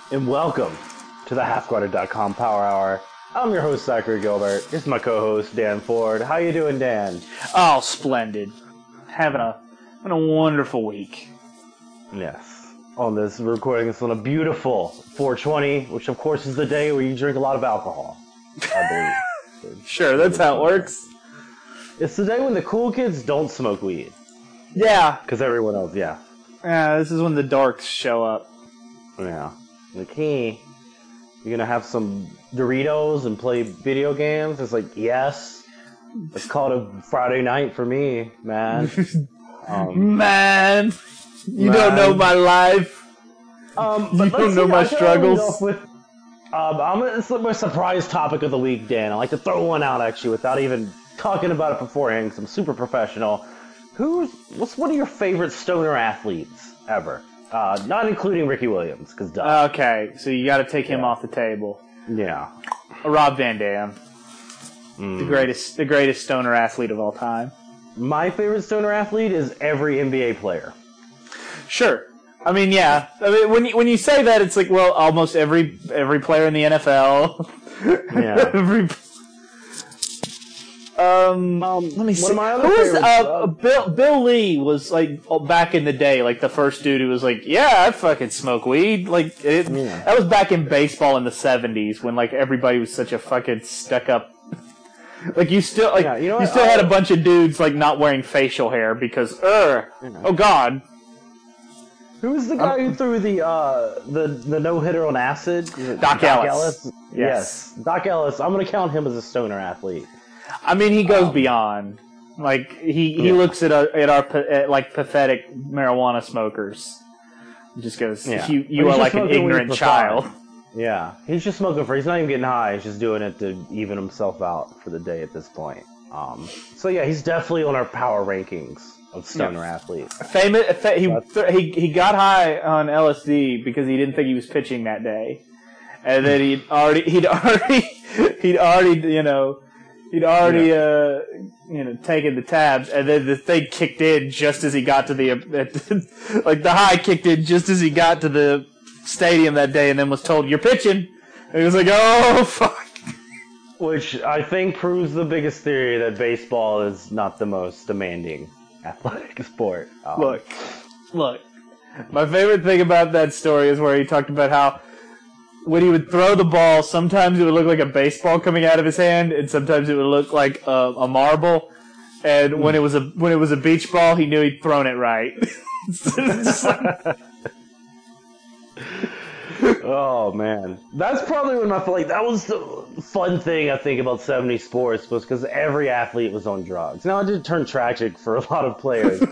and welcome to the HalfGuarded.com Power Hour. I'm your host, Zachary Gilbert. This is my co-host, Dan Ford. How you doing, Dan? Oh, splendid. Having a wonderful week. Yes. We're recording this on a beautiful 420, which of course is the day where you drink a lot of alcohol, I believe. Sure, that's how it works. It's the day when the cool kids don't smoke weed. Yeah. Because everyone else, yeah. Yeah, this is when the dorks show up. Yeah. Like, hey, you're gonna have some Doritos and play video games? It's like, yes. It's called a Friday night for me, man. Man! You don't know my life. You don't know my struggles. It's my surprise topic of the week, Dan. I like to throw one out, actually, without even talking about it beforehand, because I'm super professional. What's one of your favorite stoner athletes ever? Not including Ricky Williams, because duh. Okay, so you gotta take him off the table. Yeah. Rob Van Dam. The greatest stoner athlete of all time. My favorite stoner athlete is every NBA player. Sure. I mean, yeah. I mean, when you say that, it's like, well, almost every player in the NFL. Yeah. Let me see. Bill Lee was like back in the day, like the first dude who was like, "Yeah, I fucking smoke weed." That was back in baseball in the '70s when like everybody was such a fucking stuck up. Like you still had a bunch of dudes like not wearing facial hair because oh god. Who was the guy who threw the no-hitter on acid? Doc Ellis. Yes. Doc Ellis. I'm going to count him as a stoner athlete. I mean, he goes beyond. Like he looks at our like pathetic marijuana smokers. Just goes, you are like an ignorant child. Yeah, he's just smoking for. He's not even getting high. He's just doing it to even himself out for the day at this point. So yeah, he's definitely on our power rankings of stoner athletes. He got high on LSD because he didn't think he was pitching that day, and then he'd already taken the tabs, and then the thing kicked in just as he got to the like the high kicked in just as he got to the stadium that day, and then was told, "You're pitching." And he was like, "Oh fuck." Which I think proves the biggest theory that baseball is not the most demanding athletic sport. Look. My favorite thing about that story is where he talked about how when he would throw the ball, sometimes it would look like a baseball coming out of his hand, and sometimes it would look like a marble. And when it was a beach ball, he knew he'd thrown it right. Oh man, that's probably when that was the fun thing I think about '70s sports was because every athlete was on drugs. Now it did turn tragic for a lot of players.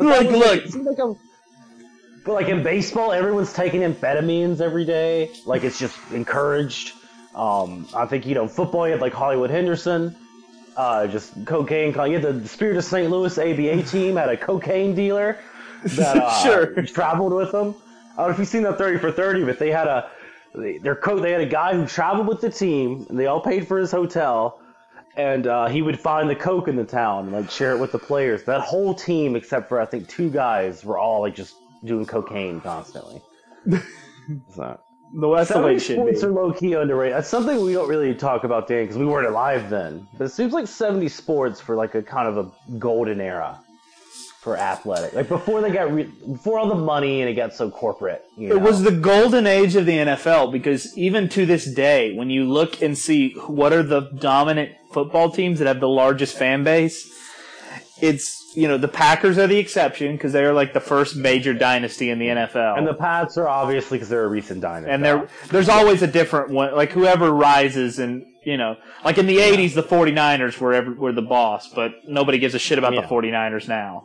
But like in baseball, everyone's taking amphetamines every day. Like it's just encouraged. I think football you had like Hollywood Henderson, just cocaine. You had the Spirit of St. Louis ABA team had a cocaine dealer that traveled with them. I don't know if you've seen that 30 for 30, but they had a guy who traveled with the team, and they all paid for his hotel, and he would find the coke in the town and like share it with the players. That whole team, except for I think 2 guys, were all like just doing cocaine constantly. So that's the way it should be. Sports are low key underrated. That's something we don't really talk about, Dan, because we weren't alive then. But it seems like 70 sports for like a kind of a golden era for athletic, like before before all the money and it got so corporate. It was the golden age of the NFL because even to this day, when you look and see what are the dominant football teams that have the largest fan base, it's the Packers are the exception because they are like the first major dynasty in the NFL, and the Pats are obviously because they're a recent dynasty. And there's always a different one, like whoever rises and. Like in the 80s, the 49ers were the boss, but nobody gives a shit about the 49ers now.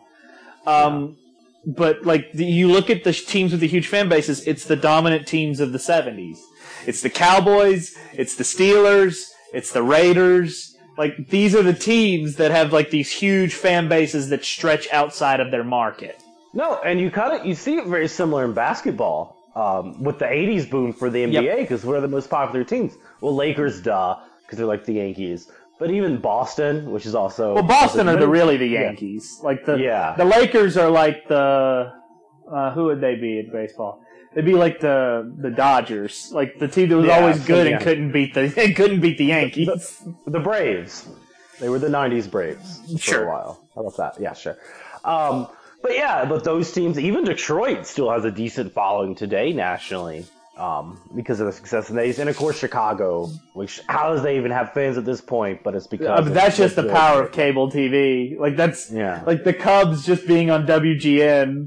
But like you look at the teams with the huge fan bases, it's the dominant teams of the 70s. It's the Cowboys, it's the Steelers, it's the Raiders. Like these are the teams that have like these huge fan bases that stretch outside of their market. No, and you see it very similar in basketball with the 80s boom for the NBA because we're the most popular teams. Well, Lakers, because they're like the Yankees. But even Boston, which is also... Well, Boston are really the Yankees. Like the Lakers are like the... who would they be in baseball? It'd be like the Dodgers, like the team that was always good and couldn't beat the Yankees. The Braves. They were the '90s Braves for a while. How about that? Yeah, sure. But those teams, even Detroit, still has a decent following today nationally because of the success of these, and of course Chicago. Which how does they even have fans at this point? But it's because that's just the power of cable TV. Like that's like the Cubs just being on WGN.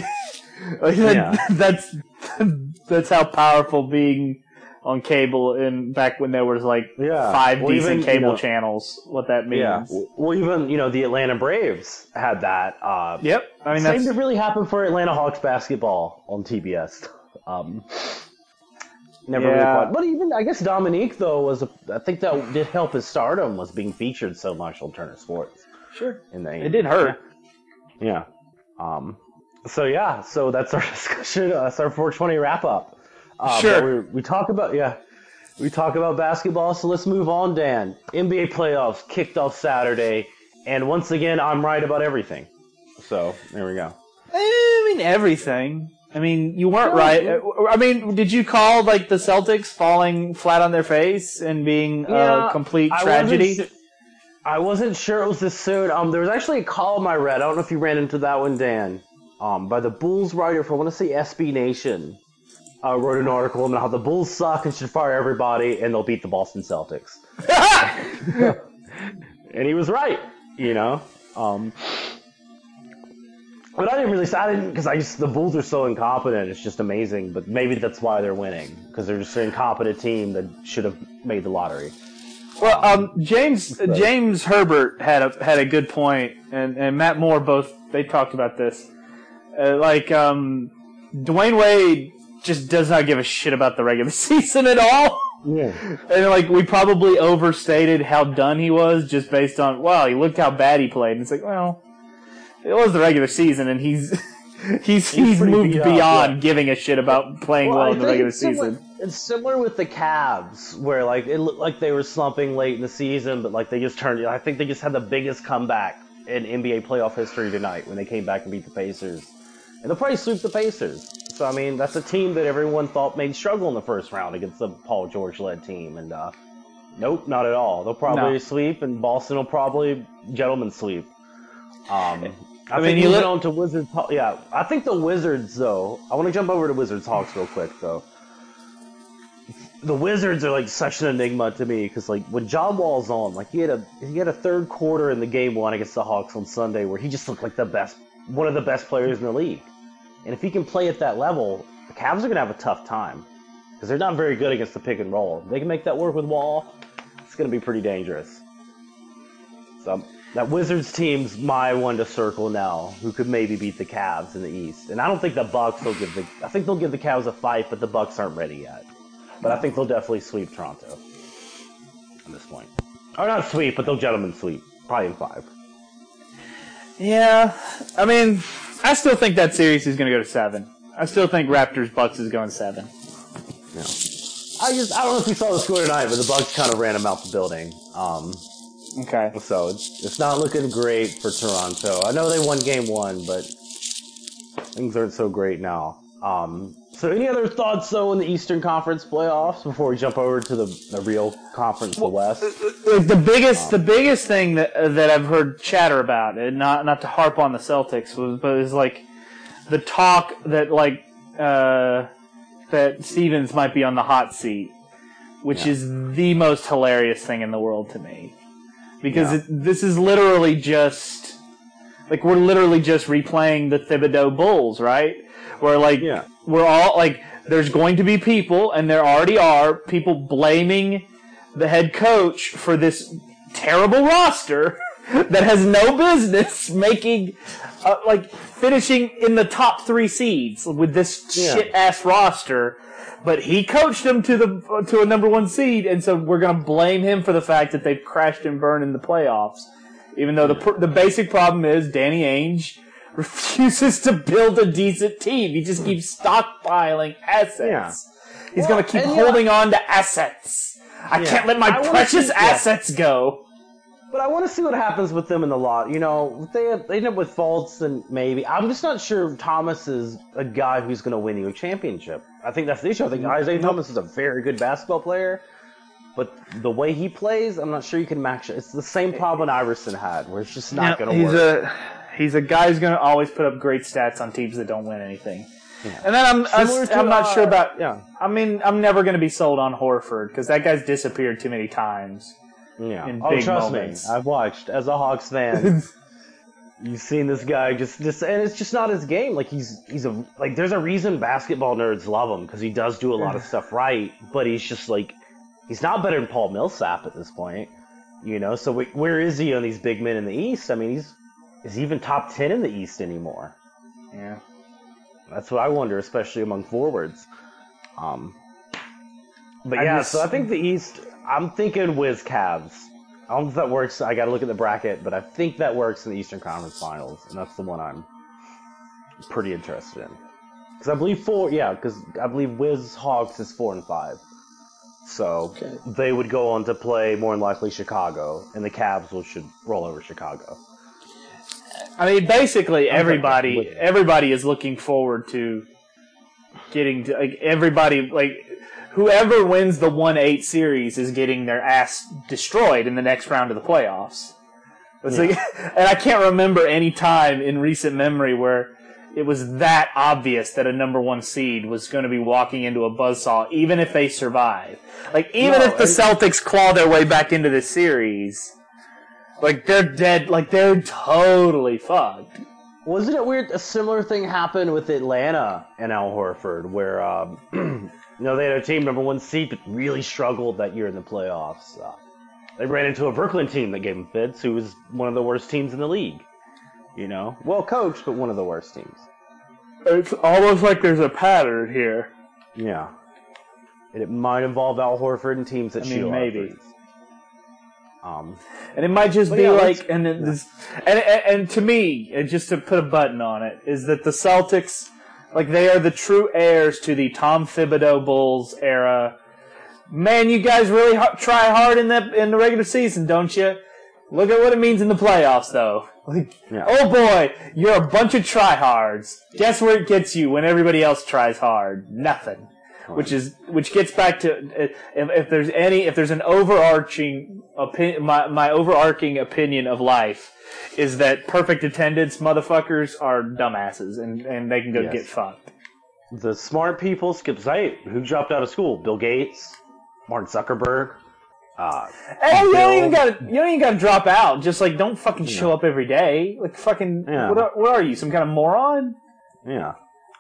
That's how powerful being on cable in back when there was 5 decent cable channels. What that means. Yeah. Well, even the Atlanta Braves had that. Yep. I mean, same that really happened for Atlanta Hawks basketball on TBS. Never really quite. But even I guess Dominique though I think that did help his stardom was being featured so much on Turner Sports. Sure. It did hurt. Yeah. So that's our discussion. That's our 420 wrap up. Sure. We talk about basketball. So let's move on, Dan. NBA playoffs kicked off Saturday, and once again, I'm right about everything. So there we go. I mean everything. I mean you weren't right. I mean, did you call the Celtics falling flat on their face and being a complete tragedy? I wasn't sure it was this soon. There was actually a column I read. I don't know if you ran into that one, Dan. By the Bulls writer for I want to say SB Nation, wrote an article on how the Bulls suck and should fire everybody and they'll beat the Boston Celtics. And he was right, But I didn't because the Bulls are so incompetent. It's just amazing. But maybe that's why they're winning because they're just an incompetent team that should have made the lottery. Well, James Herbert had a good point, and Matt Moore they talked about this. Dwayne Wade just does not give a shit about the regular season at all. Yeah. And we probably overstated how done he was just based on, he looked how bad he played. And it's it was the regular season and he's moved beyond giving a shit about playing well in the regular season. It's similar with the Cavs where it looked like they were slumping late in the season, but they just turned. I think they just had the biggest comeback in NBA playoff history tonight when they came back and beat the Pacers. And they'll probably sweep the Pacers. So, I mean, that's a team that everyone thought may struggle in the first round against the Paul George-led team. And, nope, not at all. They'll probably sweep, and Boston will probably gentleman sweep. I think you went on to Wizards. Yeah, I think the Wizards, though. I want to jump over to Wizards Hawks real quick, though. The Wizards are such an enigma to me because when John Wall's on, he had a third quarter in the game one against the Hawks on Sunday where he just looked like one of the best players in the league. And if he can play at that level, the Cavs are going to have a tough time because they're not very good against the pick and roll. If they can make that work with Wall, it's going to be pretty dangerous. So that Wizards team's my one to circle now, who could maybe beat the Cavs in the East. And I don't think the Bucks will I think they'll give the Cavs a fight, but the Bucks aren't ready yet. But I think they'll definitely sweep Toronto at this point. Or not sweep, but they'll gentlemen sweep. Probably in 5. Yeah, I mean, I still think that series is going to go to 7. I still think Raptors-Bucks is going 7. Yeah. I don't know if you saw the score tonight, but the Bucks kind of ran them out the building. Okay. So it's not looking great for Toronto. I know they won game 1, but things aren't so great now. So any other thoughts, though, in the Eastern Conference playoffs before we jump over to the real conference, the West? The biggest thing that I've heard chatter about, and not to harp on the Celtics, is the talk that that Stevens might be on the hot seat, which is the most hilarious thing in the world to me, because this is literally just we're literally just replaying the Thibodeau Bulls, right? Where we're all there's going to be people, and there already are people blaming the head coach for this terrible roster that has no business making finishing in the top 3 seeds with this shit ass roster. But he coached them to a number 1 seed, and so we're going to blame him for the fact that they've crashed and burned in the playoffs. Even though the basic problem is Danny Ainge refuses to build a decent team. He just keeps stockpiling assets. Yeah. He's going to keep holding on to assets. I can't let my precious assets go. But I want to see what happens with them in the lot. You know, they end up with Fultz and maybe. I'm just not sure Thomas is a guy who's going to win you a championship. I think that's the issue. I think Isaiah Thomas is a very good basketball player, but the way he plays, I'm not sure you can match it. It's the same problem Iverson had, where it's just not going to work. He's a guy who's going to always put up great stats on teams that don't win anything. Yeah. And then I'm not sure about. Yeah. I mean, I'm never going to be sold on Horford because that guy's disappeared too many times. Yeah. In big trust moments. me. I've watched as a Hawks fan. You've seen this guy just, and it's just not his game. Like he's there's a reason basketball nerds love him because he does do a lot of stuff right, but he's just like, he's not better than Paul Millsap at this point, you know. So where is he on these big men in the East? I mean, is he even top 10 in the East anymore? Yeah, that's what I wonder, especially among forwards. But yeah, so I think the East. I'm thinking Wiz Cavs. I don't know if that works. I got to look at the bracket, but I think that works in the Eastern Conference Finals, and that's the one I'm pretty interested in. Because I believe Wiz Hawks is 4-5, so they would go on to play more than likely Chicago, and the Cavs should roll over Chicago. I mean, basically everybody is looking forward to getting to everybody whoever wins the 1-8 series is getting their ass destroyed in the next round of the playoffs. And I can't remember any time in recent memory where it was that obvious that a number 1 seed was going to be walking into a buzzsaw, even if they survive. Even if the Celtics claw their way back into the series, they're dead. They're totally fucked. Wasn't it weird? A similar thing happened with Atlanta and Al Horford, where they had a team number 1 seed but really struggled that year in the playoffs. They ran into a Brooklyn team that gave them fits, who was one of the worst teams in the league. You know, well coached, but one of the worst teams. It's almost like there's a pattern here. Yeah, and it might involve Al Horford and teams that shoot maybe. And it might just be and to me, and just to put a button on it, is that the Celtics, they are the true heirs to the Tom Thibodeau Bulls era. Man, you guys really try hard in the regular season, don't you? Look at what it means in the playoffs, though. Oh boy, you're a bunch of tryhards. Guess where it gets you when everybody else tries hard? Nothing. Which gets back to if there's an overarching opinion, my overarching opinion of life is that perfect attendance motherfuckers are dumbasses and they can go get fucked. The smart people skip Zayt, who dropped out of school. Bill Gates, Mark Zuckerberg. You don't even gotta drop out. Just don't fucking show up every day. What are you, some kind of moron? Yeah.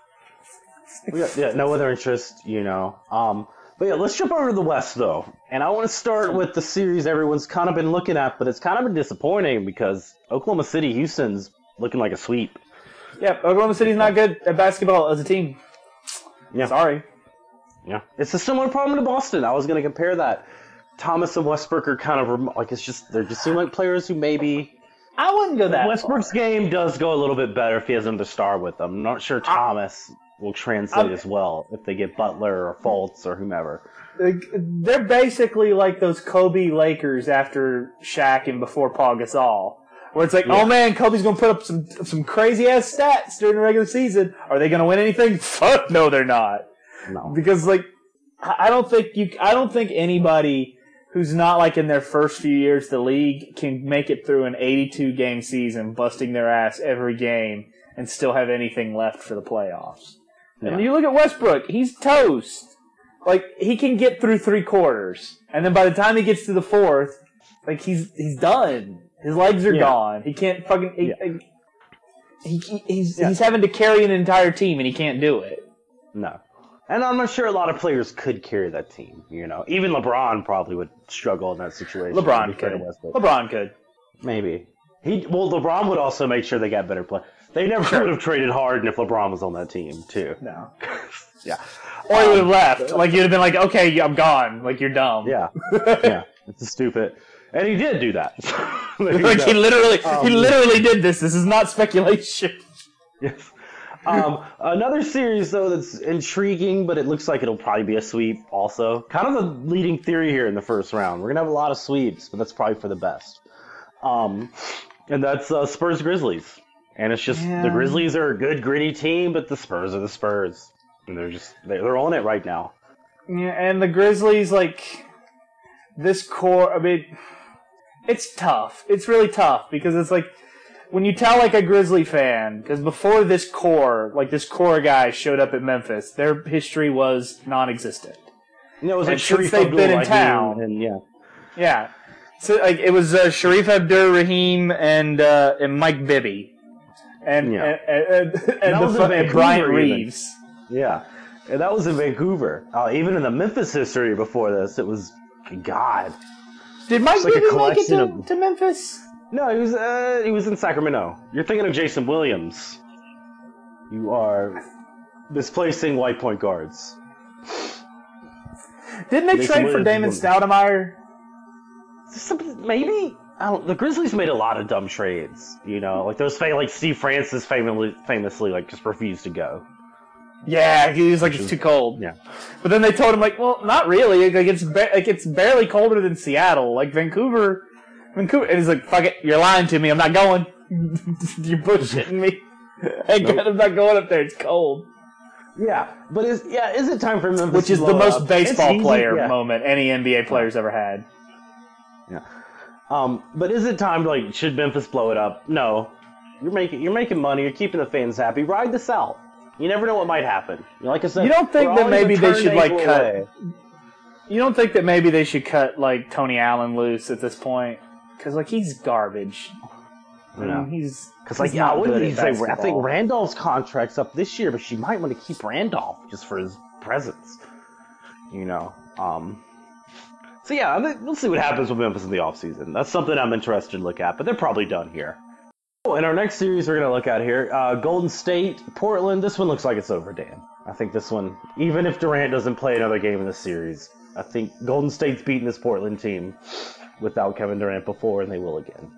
No other interest, you know. But yeah, let's jump over to the West, though. And I want to start with the series everyone's kind of been looking at, but it's kind of been disappointing because Oklahoma City, Houston's looking like a sweep. Yeah, Oklahoma City's not good at basketball as a team. Yeah. Sorry. Yeah. It's a similar problem to Boston. I was going to compare that. Thomas and Westbrook are kind of they just seem like players who maybe. I wouldn't go that Westbrook's game does go a little bit better if he has another star with him. I'm not sure Thomas will translate as well if they get Butler or Fultz or whomever. They're basically like those Kobe Lakers after Shaq and before Paul Gasol, where it's oh man, Kobe's gonna put up some crazy ass stats during the regular season. Are they gonna win anything? Fuck no, they're not. No, because I don't think anybody who's not in their first few years of the league can make it through an 82 game season, busting their ass every game and still have anything left for the playoffs. Yeah. And you look at Westbrook, he's toast. He can get through 3 quarters, and then by the time he gets to the 4th, he's done. His legs are gone. He can't fucking. He's having to carry an entire team, and he can't do it. No, and I'm not sure a lot of players could carry that team. You know, even LeBron probably would struggle in that situation. LeBron could. Maybe LeBron would also make sure they got better play. They never would have traded Harden if LeBron was on that team, too. No. Yeah. Or you would have left. You'd have been okay, I'm gone. You're dumb. Yeah. Yeah. It's stupid. And he did do that. He literally did this. This is not speculation. Yes. Another series, though, that's intriguing, but it looks like it'll probably be a sweep also. Kind of the leading theory here in the first round. We're going to have a lot of sweeps, but that's probably for the best. And that's Spurs Grizzlies. And it's just the Grizzlies are a good gritty team, but the Spurs are the Spurs, and they're on it right now. Yeah, and the Grizzlies, like, this core. I mean, it's tough. It's really tough because it's like when you tell like a Grizzly fan, because before this core guy showed up at Memphis, their history was non-existent. You know, it was like since they've been in town, and yeah. So like it was Sharif Abdur-Rahim and Mike Bibby, and Bryant Reeves. Yeah, and that was in Vancouver. Even in the Memphis history before this, it was God. Did Mike Bibby make it to Memphis? No, he was in Sacramento. You're thinking of Jason Williams. You are misplacing white point guards. Didn't they trade for Damon Stoudemire? Maybe. The Grizzlies made a lot of dumb trades. You know, like those like Steve Francis famously like just refused to go. Yeah, he was like, it's too cold. Yeah. But then they told him, like, well, not really. Like, it's barely colder than Seattle. Like, Vancouver. And he's like, fuck it, you're lying to me. I'm not going. You're bullshitting me. I'm not going up there. It's cold. Yeah, but is it time for Memphis? Which is the most baseball player moment any NBA player's ever had. Yeah. But is it time to, like, should Memphis blow it up? No. You're making money. You're keeping the fans happy. Ride this out. You never know what might happen. Like I said, you don't think that maybe they should like cut? You don't think that maybe they should cut like Tony Allen loose at this point? Because like he's garbage. Yeah. He's because like what did he say? I think Randolph's contract's up this year, but she might want to keep Randolph just for his presence. You know. So yeah, we'll see what happens with Memphis in the offseason. That's something I'm interested to look at, but they're probably done here. In our next series we're going to look at here, Golden State, Portland. This one looks like it's over, Dan. I think this one, even if Durant doesn't play another game in this series, I think Golden State's beaten this Portland team without Kevin Durant before, and they will again.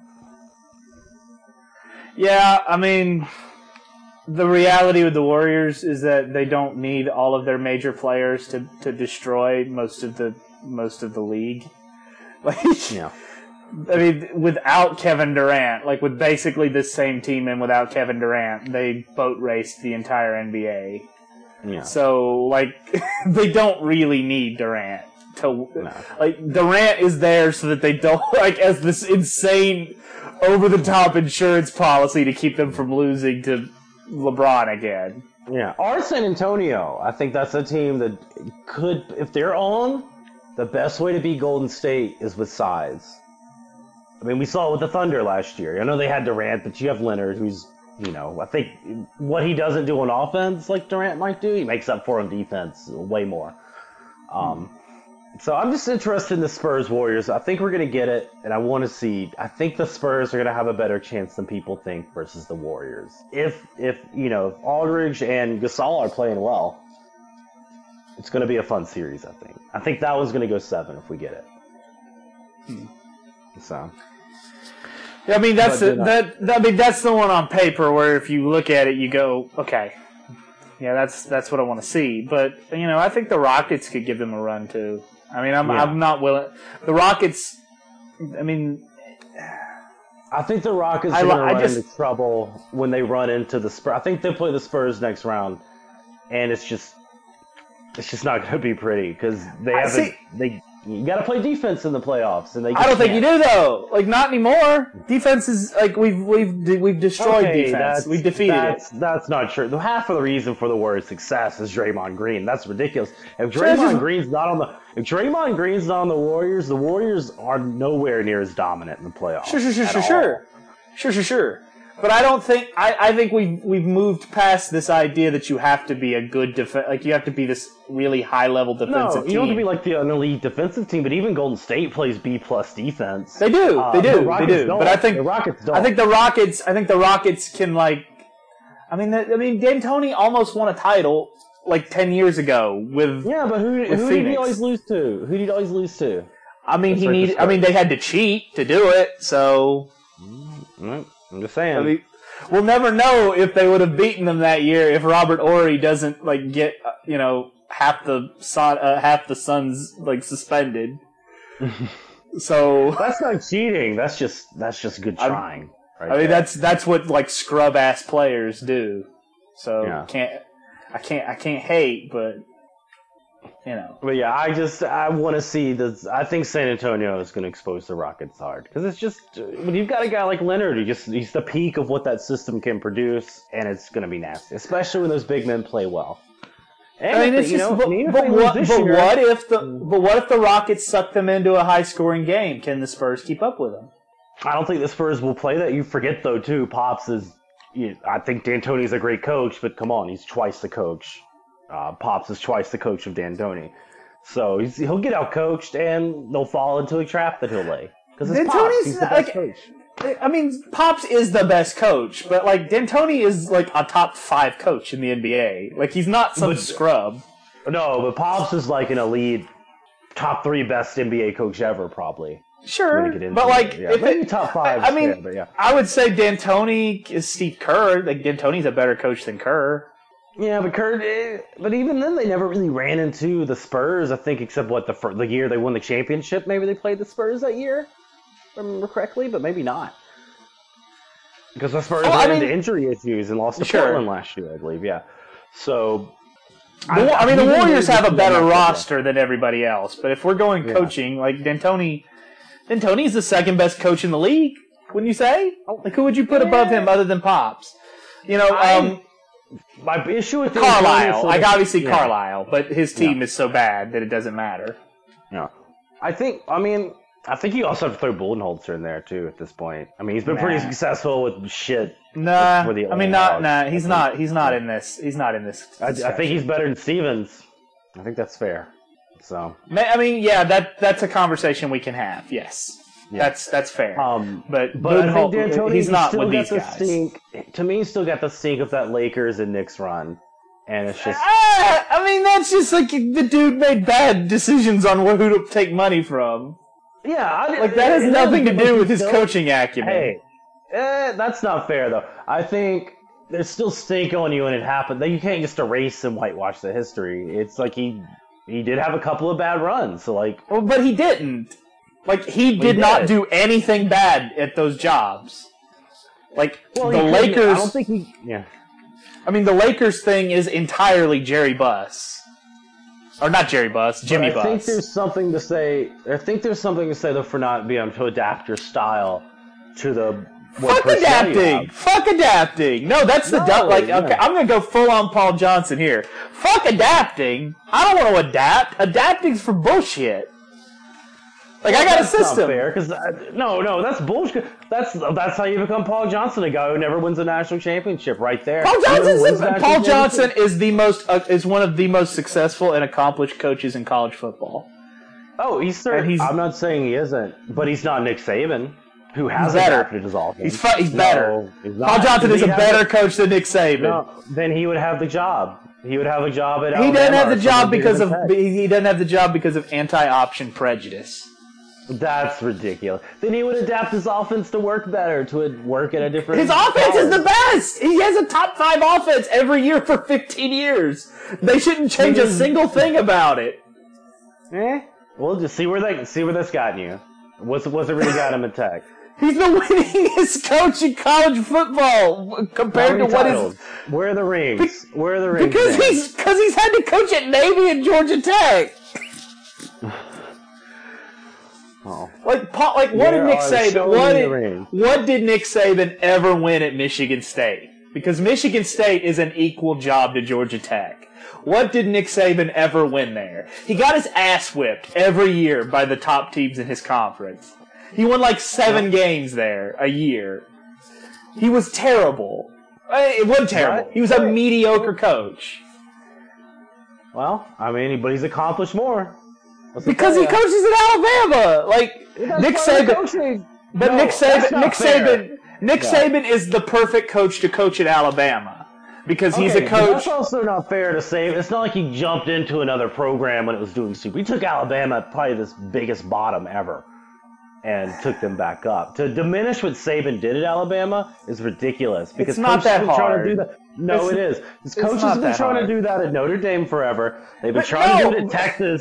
Yeah, I mean, the reality with the Warriors is that they don't need all of their major players to destroy most of the league. Like, yeah. I mean, without Kevin Durant, like with basically this same team and without Kevin Durant, they boat raced the entire NBA. Yeah. So, like, they don't really need Durant. Like, Durant is there so that they don't, like, as this insane, over-the-top insurance policy to keep them from losing to LeBron again. Yeah. Or San Antonio. I think that's a team that could, if they're on, the best way to beat Golden State is with size. I mean, we saw it with the Thunder last year. I know they had Durant, but you have Leonard, who's, you know, I think what he doesn't do on offense like Durant might do, he makes up for on defense way more. So I'm just interested in the Spurs-Warriors. I think we're going to get it, and I want to see. I think the Spurs are going to have a better chance than people think versus the Warriors. If Aldridge and Gasol are playing well, it's going to be a fun series, I think. I think that one's going to go 7 if we get it. So... I mean, that's the one on paper where if you look at it, you go, okay, yeah, that's what I want to see. But you know, I think the Rockets could give them a run too. I mean, I'm not willing. The Rockets. I mean, I think the Rockets are going to run into trouble when they run into the Spurs. I think they play the Spurs next round, and it's just not going to be pretty because you got to play defense in the playoffs, and I don't think you do though. Like not anymore. Defense is like we've destroyed defense. We've defeated it. That's not true. Half of the reason for the Warriors' success is Draymond Green. That's ridiculous. If Draymond Green's not on the Warriors are nowhere near as dominant in the playoffs. Sure. But I don't think I think we've moved past this idea that you have to be a good you have to be this really high level defensive team. No, you don't have to be like an elite defensive team, but even Golden State plays B+ defense. They do. But I think the Rockets don't. I think the Rockets can like I mean D'Antoni almost won a title like 10 years ago with but who did he always lose to? Who did he always lose to? I mean they had to cheat to do it, so I'm just saying. I mean, we'll never know if they would have beaten them that year if Robert Horry doesn't like get half the Suns like suspended. So that's not cheating. That's just good trying. I mean, that's what like scrub ass players do. So I can't hate, but you know. But yeah, I want to see this. I think San Antonio is going to expose the Rockets hard because it's just when you've got a guy like Leonard, he's the peak of what that system can produce, and it's going to be nasty, especially when those big men play well. And I mean, it's just but what if the Rockets suck them into a high scoring game? Can the Spurs keep up with them? I don't think the Spurs will play that. You forget though too. Pops is. I think D'Antoni's a great coach, but come on, he's twice the coach. Pops is twice the coach of D'Antoni. So he'll get out coached and they'll fall into a trap that he'll lay. Because it's Pops, he's the best coach. I mean, Pops is the best coach, but like D'Antoni is like a top 5 coach in the NBA. Like he's not some scrub. No, but Pops is like an elite top 3 best NBA coach ever, probably. Sure, but like maybe top 5. I mean, I would say D'Antoni is Steve Kerr. Like D'Antoni's a better coach than Kerr. Yeah, but even then they never really ran into the Spurs. I think except the year they won the championship. Maybe they played the Spurs that year, if I remember correctly, but maybe not. Because the Spurs ran into injury issues and lost to Portland last year, I believe. Yeah, so. The Warriors have a better roster than everybody else, but if we're going coaching, like D'Antoni's the second best coach in the league. Wouldn't you say? Like who would you put above him other than Pops? You know, my issue with Carlisle. I obviously Carlisle, but his team is so bad that it doesn't matter. Yeah, I think you also have to throw Budenholzer in there too at this point. I mean, he's been pretty successful with shit. Nah, I mean, he's not in this. He's not in this. I think he's better than Stevens. I think that's fair. So I mean, yeah, that's a conversation we can have. Yes. Yeah. That's fair. But I think D'Antoni, he's not with these guys. To me, he's still got the stink of that Lakers and Knicks run, and it's just. I mean, that's just like the dude made bad decisions on who to take money from. Yeah, that has nothing to do with his coaching acumen. Hey, that's not fair though. I think there's still stink on you when it happened. You can't just erase and whitewash the history. It's like he did have a couple of bad runs, so like. Well, but he didn't. Like, he did not do anything bad at those jobs. Like, the Lakers... I don't think he... Yeah. I mean, the Lakers thing is entirely Jerry Buss. Or not Jerry Buss, Jimmy Buss. I think there's something to say... though, for not being able to adapt your style to the... Fuck adapting! Fuck adapting! No, that's the... okay, I'm going to go full-on Paul Johnson here. Fuck adapting! I don't want to adapt. Adapting's for bullshit. Like, I got a system. Not fair, because no, that's bullshit. That's how you become Paul Johnson, a guy who never wins a national championship. Right there. Paul Johnson is one of the most successful and accomplished coaches in college football. Oh, I'm not saying he isn't, but he's not Nick Saban, who has adapted his offense. He's better. Paul Johnson is a better coach than Nick Saban. No, then he would have the job. He would have a job at. He doesn't have the job because of. He doesn't have the job because of anti-option prejudice. That's ridiculous. Then he would adapt his offense to work better, to work at a different... His offense is the best! He has a top 5 offense every year for 15 years. They shouldn't change a single thing about it. Well, just see where that's gotten you. What's it really got him at Tech? He's the winningest coach in college football compared to what is... Where are the rings? Where are the rings? Because he's had to coach at Navy and Georgia Tech. Oh. What did Nick Saban ever win at Michigan State? Because Michigan State is an equal job to Georgia Tech. What did Nick Saban ever win there? He got his ass whipped every year by the top teams in his conference. He won like 7 games there a year. He was terrible. It wasn't terrible. He was a mediocre coach. Well, I mean, but he's accomplished more. Because he coaches at Alabama, Nick Saban. But Nick Saban is the perfect coach to coach at Alabama because he's a coach. That's also not fair to say. It's not like he jumped into another program when it was doing super. He took Alabama probably this biggest bottom ever and took them back up. To diminish what Saban did at Alabama is ridiculous because it's not that hard. To do that. No, it is. His coaches have been trying to do that at Notre Dame forever. They've been trying to do it at Texas.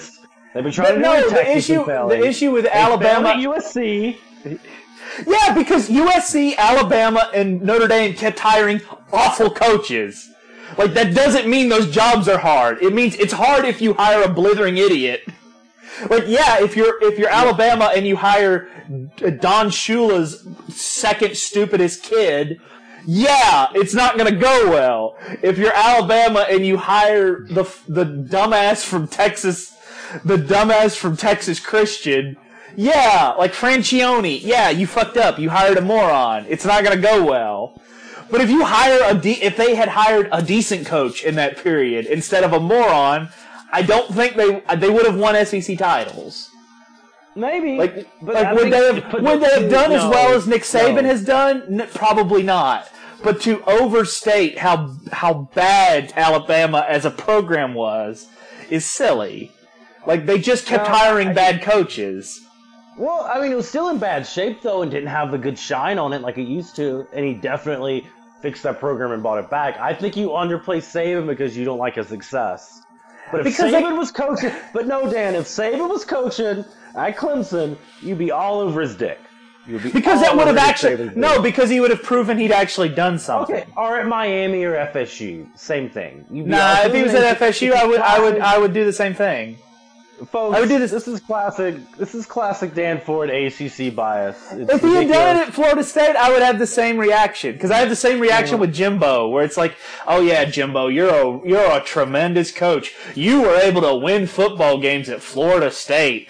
They've been trying to do it in Texas and failing. The issue with Alabama, USC. Yeah, because USC, Alabama, and Notre Dame kept hiring awful coaches. Like, that doesn't mean those jobs are hard. It means it's hard if you hire a blithering idiot. Like, yeah, if you're Alabama and you hire Don Shula's second stupidest kid, yeah, it's not gonna go well. If you're Alabama and you hire the dumbass from Texas, Christian, yeah, like Francione, yeah, you fucked up. You hired a moron. It's not gonna go well. But if you if they had hired a decent coach in that period instead of a moron, I don't think they would have won SEC titles. Maybe. Would they have done as well as Nick Saban has done? Probably not. But to overstate how bad Alabama as a program was is silly. Like, they just kept hiring bad coaches. Well, I mean, it was still in bad shape, though, and didn't have the good shine on it like it used to, and he definitely fixed that program and brought it back. I think you underplay Saban because you don't like his success. But if Saban was coaching... But no, Dan, if Saban was coaching at Clemson, you'd be all over his dick. Because that would have actually... No, because he would have proven he'd actually done something. Okay, or at Miami or FSU, same thing. Nah, if he was at FSU, I would do the same thing. Folks, I would do this. This is classic Dan Ford ACC bias. If he had done it at Florida State, I would have the same reaction. Because I have the same reaction with Jimbo, where it's like, oh yeah, Jimbo, you're a tremendous coach. You were able to win football games at Florida State.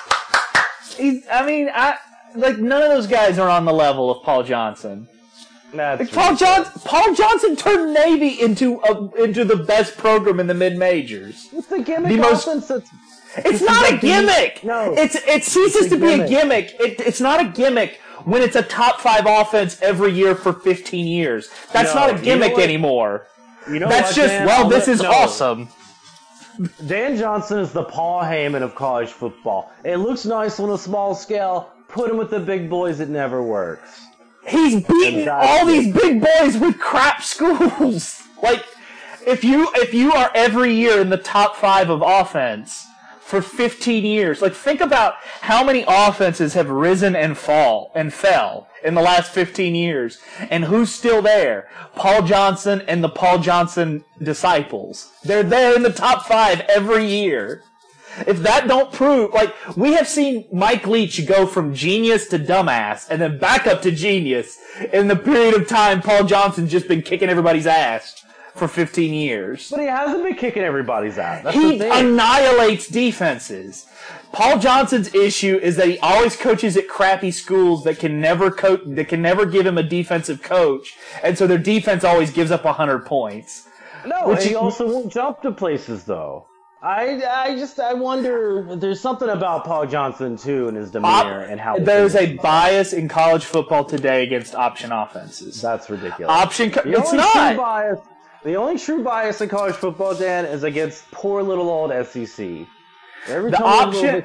None of those guys are on the level of Paul Johnson. Paul Johnson turned Navy into the best program in the mid majors. What's the gimmick offense? It's not a gimmick. No, it ceases to be a gimmick. It's not a gimmick when it's a top 5 offense every year for 15 years. That's not a gimmick anymore. That's just this is awesome. Dan Johnson is the Paul Heyman of college football. It looks nice on a small scale. Put him with the big boys. It never works. He's beaten all these big boys with crap schools. Like, if you are every year in the top 5 of offense for 15 years, like, think about how many offenses have risen and fell in the last 15 years, and who's still there? Paul Johnson and the Paul Johnson disciples. They're there in the top 5 every year. If that don't prove, like, we have seen Mike Leach go from genius to dumbass and then back up to genius in the period of time Paul Johnson's just been kicking everybody's ass for 15 years. But he hasn't been kicking everybody's ass. That's he annihilates defenses. Paul Johnson's issue is that he always coaches at crappy schools that can never give him a defensive coach, and so their defense always gives up 100 points. No, he also won't jump to places, though. I wonder. There's something about Paul Johnson too and his demeanor and how there's a bias in college football today against option offenses. That's ridiculous. It's not. The only true bias in college football, Dan, is against poor little old SEC. The option,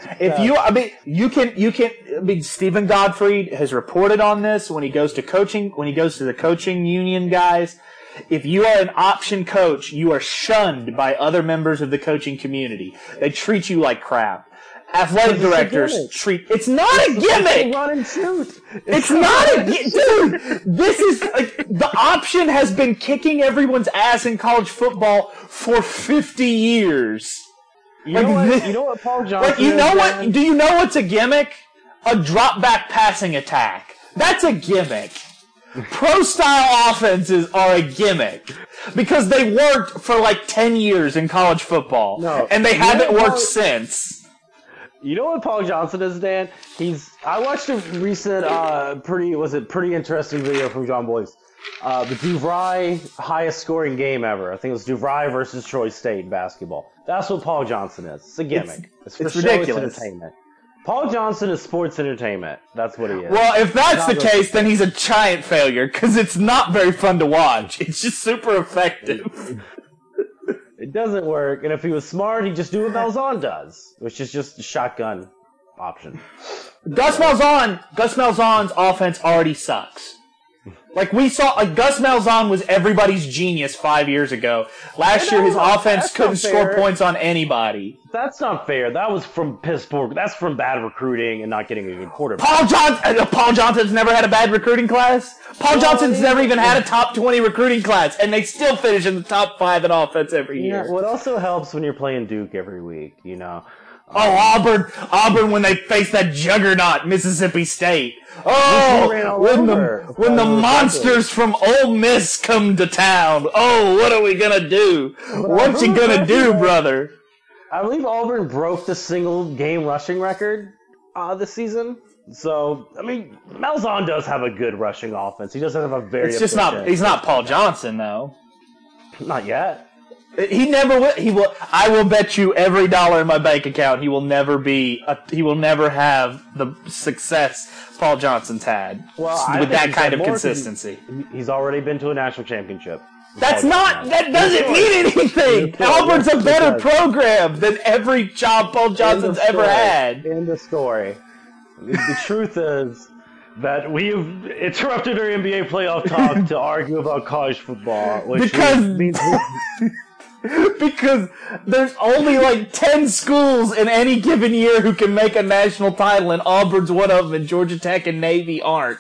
Stephen Gottfried has reported on this when he goes to the coaching union guys. If you are an option coach, you are shunned by other members of the coaching community. They treat you like crap. Athletic directors it's not a gimmick! Run and shoot. It's not a dude! This is, the option has been kicking everyone's ass in college football for 50 years. You know what Paul Johnson do you know what's a gimmick? A drop back passing attack. That's a gimmick. Pro-style offenses are a gimmick because they worked for 10 years in college football, and they haven't worked since. You know what Paul Johnson is, Dan? I watched a recent, pretty interesting video from John Boyce. The DeVry highest scoring game ever. I think it was DeVry versus Troy State basketball. That's what Paul Johnson is. It's a gimmick. It's ridiculous. It's entertainment. Paul Johnson is sports entertainment. That's what he is. Well, if that's the case, then he's a giant failure because it's not very fun to watch. It's just super effective. It doesn't work, and if he was smart, he'd just do what Malzahn does, which is just a shotgun option. Gus Malzahn's offense already sucks. Like we saw, Gus Malzahn was everybody's genius 5 years ago. Last year, his offense couldn't score points on anybody. That's not fair. That was from piss poor. That's from bad recruiting and not getting a good quarterback. Paul Johnson's never had a bad recruiting class. Paul Johnson's never even had a top 20 recruiting class, and they still finish in the top 5 in offense every year. Yeah, what also helps when you're playing Duke every week, you know. Auburn when they face that juggernaut, Mississippi State. When the monsters from Ole Miss come to town. Oh, what are we gonna do? What you gonna do, brother? I believe Auburn broke the single game rushing record this season. So, I mean, Malzahn does have a good rushing offense. He doesn't have a very. It's just not. He's not Paul Johnson, though. Not yet. He never will. He will. I will bet you every dollar in my bank account he will never be. He will never have the success Paul Johnson's had with that kind of consistency. He's already been to a national championship. That doesn't mean anything. Auburn's a better program than every job Paul Johnson's ever had. In the story, the truth is that we've interrupted our NBA playoff talk to argue about college football, because there's only like 10 schools in any given year who can make a national title, and Auburn's one of them, and Georgia Tech and Navy aren't.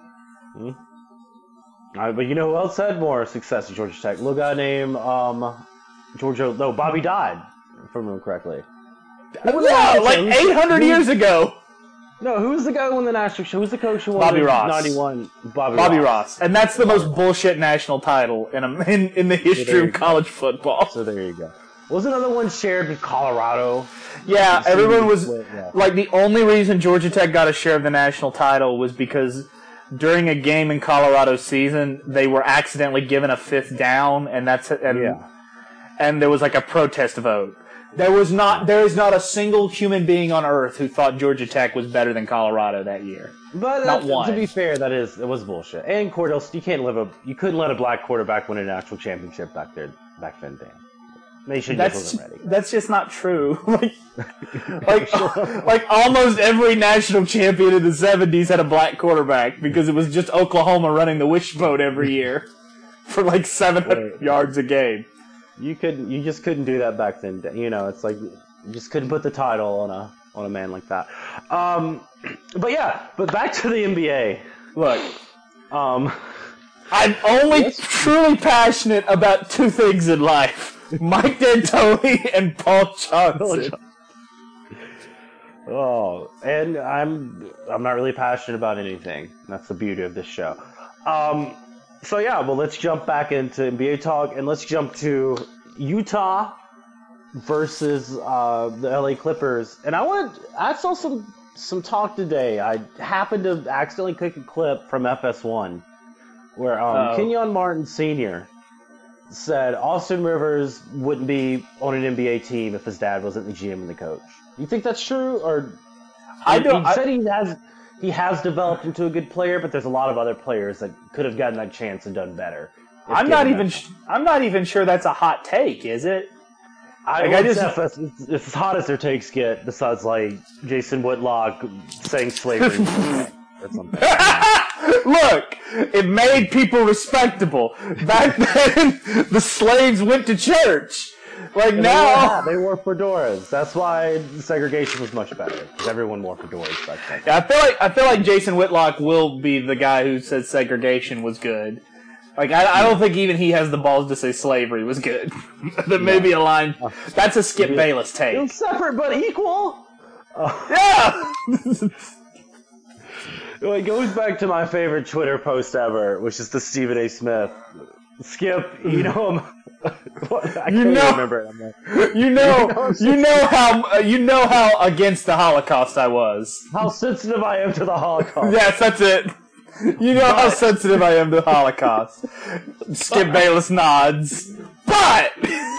But you know who else had more success at Georgia Tech? Little guy named Bobby Dodd, if I remember correctly. Yeah, like 800 years ago. No, who was the guy who won the national? Who was the coach who won Bobby Ross. 91? Bobby Ross. And that's the most bullshit national title in the history of college football. So there you go. Was another one shared with Colorado? Yeah, everyone was like, the only reason Georgia Tech got a share of the national title was because during a game in Colorado's season, they were accidentally given a 5th down, and there was like a protest vote. There is not a single human being on earth who thought Georgia Tech was better than Colorado that year. But not one. To be fair, it was bullshit. And Cordell, you couldn't let a black quarterback win a national championship back then, Dan. Nation wasn't ready. That's just not true. like almost every national champion in the 70s had a black quarterback because it was just Oklahoma running the wishbone every year for like 700 yards a game. You just couldn't do that back then. You know, it's like you just couldn't put the title on a man like that. But back to the NBA. Look, I'm only truly passionate about 2 things in life: Mike D'Antoni and Paul Johnson. Oh, and I'm not really passionate about anything. That's the beauty of this show. So yeah, well, let's jump back into NBA talk, and let's jump to Utah versus the LA Clippers. And I saw some talk today. I happened to accidentally click a clip from FS1 where Kenyon Martin Sr. said Austin Rivers wouldn't be on an NBA team if his dad wasn't the GM and the coach. You think that's true, or he has developed into a good player, but there's a lot of other players that could have gotten that chance and done better. I'm not even sure that's a hot take, is it? It's as hot as their takes get, besides like Jason Whitlock saying slavery or something. Look, it made people respectable. Back then, the slaves went to church. Like now, they wore fedoras. That's why segregation was much better, because everyone wore fedoras back then. Yeah, I feel like Jason Whitlock will be the guy who says segregation was good. Like I don't think even he has the balls to say slavery was good. That may be a line. That's a Skip Bayless take. It was separate but equal. Yeah. Well, it goes back to my favorite Twitter post ever, which is the Stephen A. Smith. Skip, you know him. I can't remember it. You know how against the Holocaust I was. How sensitive I am to the Holocaust. Yes, that's it. You know how sensitive I am to the Holocaust. Skip Bayless nods. But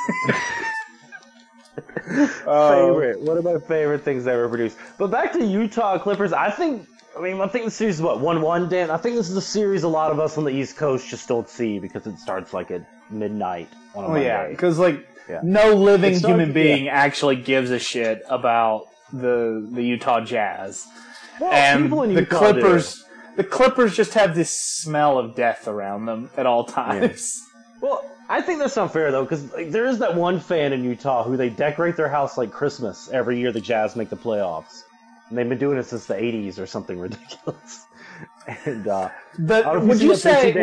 one of my favorite things ever produced. But back to Utah Clippers, I think the series is 1-1, Dan? I think this is a series a lot of us on the East Coast just don't see because it starts like at midnight on a Monday. Yeah, because no living human being actually gives a shit about the Utah Jazz. Well, and people in the Utah Clippers. do. the Clippers just have this smell of death around them at all times. Yeah. Well, I think that's not fair, though, because there is that one fan in Utah who they decorate their house like Christmas every year the Jazz make the playoffs. And they've been doing it since the 80s or something ridiculous. And would you say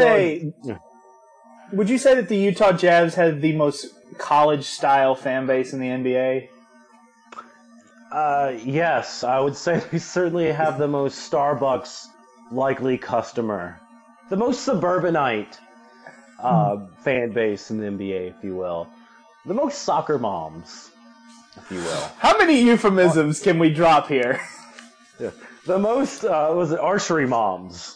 that the Utah Jazz had the most college-style fan base in the NBA? Yes, I would say they certainly have the most Starbucks likely customer. The most suburbanite fan base in the NBA, if you will. The most soccer moms, if you will. How many euphemisms can we drop here? Yeah. The most, was it archery moms?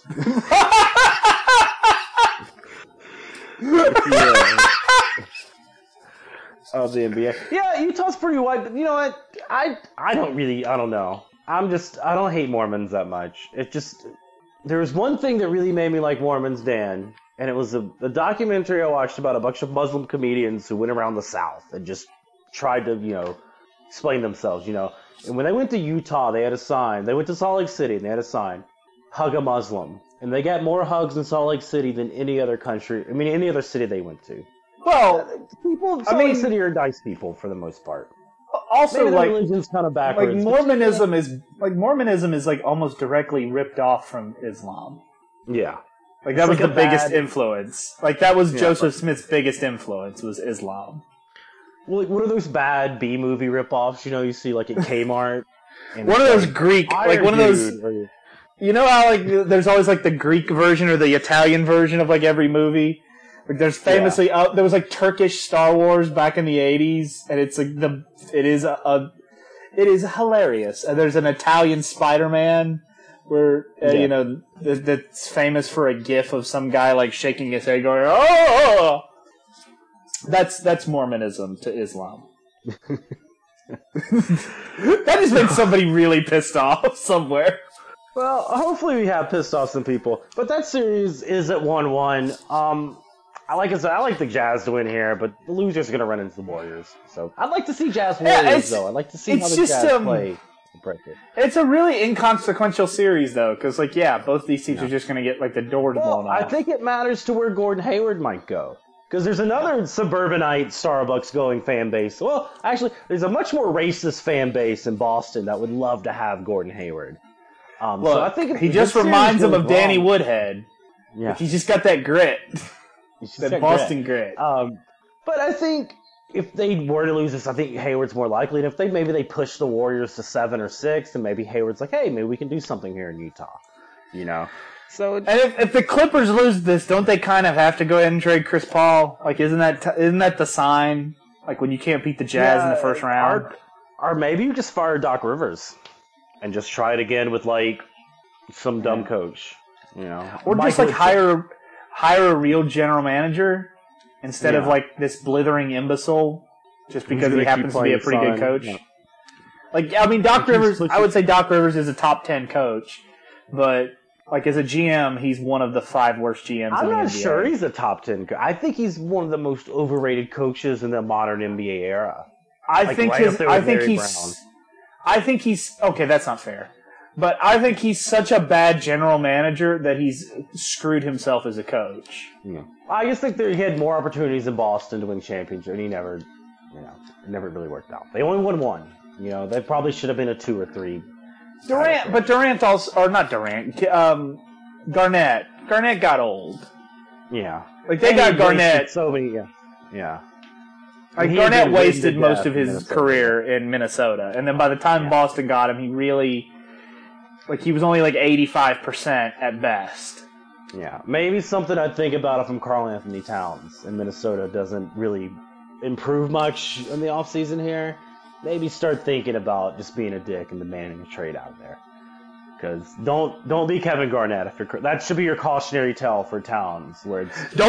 Of the NBA. Yeah, Utah's pretty wide, but you know what? I don't know. I don't hate Mormons that much. There was one thing that really made me like Mormons, Dan, and it was a documentary I watched about a bunch of Muslim comedians who went around the South and just tried to, explain themselves, And when they went to Utah, they had a sign. They went to Salt Lake City, and they had a sign, hug a Muslim. And they got more hugs in Salt Lake City than any other city they went to. Well, people in Salt Lake City are nice people for the most part. Also, maybe the religion's kind of backwards. Mormonism is like almost directly ripped off from Islam. Yeah. Like that was the biggest influence. Like that was Joseph Smith's biggest influence was Islam. Well, what are those bad B movie ripoffs? You see like at Kmart. One of those Greek, like one of those. You know how like there's always like the Greek version or the Italian version of like every movie. Like there's famously there was like Turkish Star Wars back in the 80s, and it's like it is hilarious. And there's an Italian Spider-Man where that's famous for a gif of some guy like shaking his head going oh. That's Mormonism to Islam. That just makes somebody really pissed off somewhere. Well, hopefully we have pissed off some people. But that series is at 1-1. I like the Jazz to win here, but the loser's going to run into the Warriors. So I'd like to see Jazz Warriors, though. I'd like to see how the Jazz play. It's a really inconsequential series, though, because, both these teams are just going to get, the doors blown off. I think it matters to where Gordon Hayward might go. Because there's another suburbanite Starbucks-going fan base. Well, actually, there's a much more racist fan base in Boston that would love to have Gordon Hayward. So I think he just reminds them of Danny Woodhead. Yeah. He's just got that grit. That Boston grit. But I think if they were to lose this, I think Hayward's more likely. And if maybe they push the Warriors to 7 or 6, and maybe Hayward's like, hey, maybe we can do something here in Utah. So and if the Clippers lose this, don't they kind of have to go ahead and trade Chris Paul? Like, isn't that the sign? Like when you can't beat the Jazz in the first round? Or maybe you just fire Doc Rivers and just try it again with some dumb coach. Or just hire a real general manager instead of this blithering imbecile just because he happens to be a pretty good coach. Yeah. Doc Rivers, I would say Doc Rivers is a top 10 coach, but as a GM, he's one of the 5 worst GMs in the NBA. I'm not sure he's a top 10 coach. I think he's one of the most overrated coaches in the modern NBA era. I think he's okay, that's not fair. But I think he's such a bad general manager that he's screwed himself as a coach. Yeah. I just think that he had more opportunities in Boston to win championships, and he never, it never really worked out. They only won 1. They probably should have been a 2 or 3. Garnett got old. Yeah. They got Garnett. So many, yeah. Garnett wasted most of his career in Minnesota, and then by the time Boston got him, he really... he was only 85% at best. Yeah. Maybe something I'd think about if I'm Karl Anthony Towns and Minnesota doesn't really improve much in the offseason here. Maybe start thinking about just being a dick and demanding a trade out there. Because don't be Kevin Garnett. That should be your cautionary tale for Towns. Where it's, the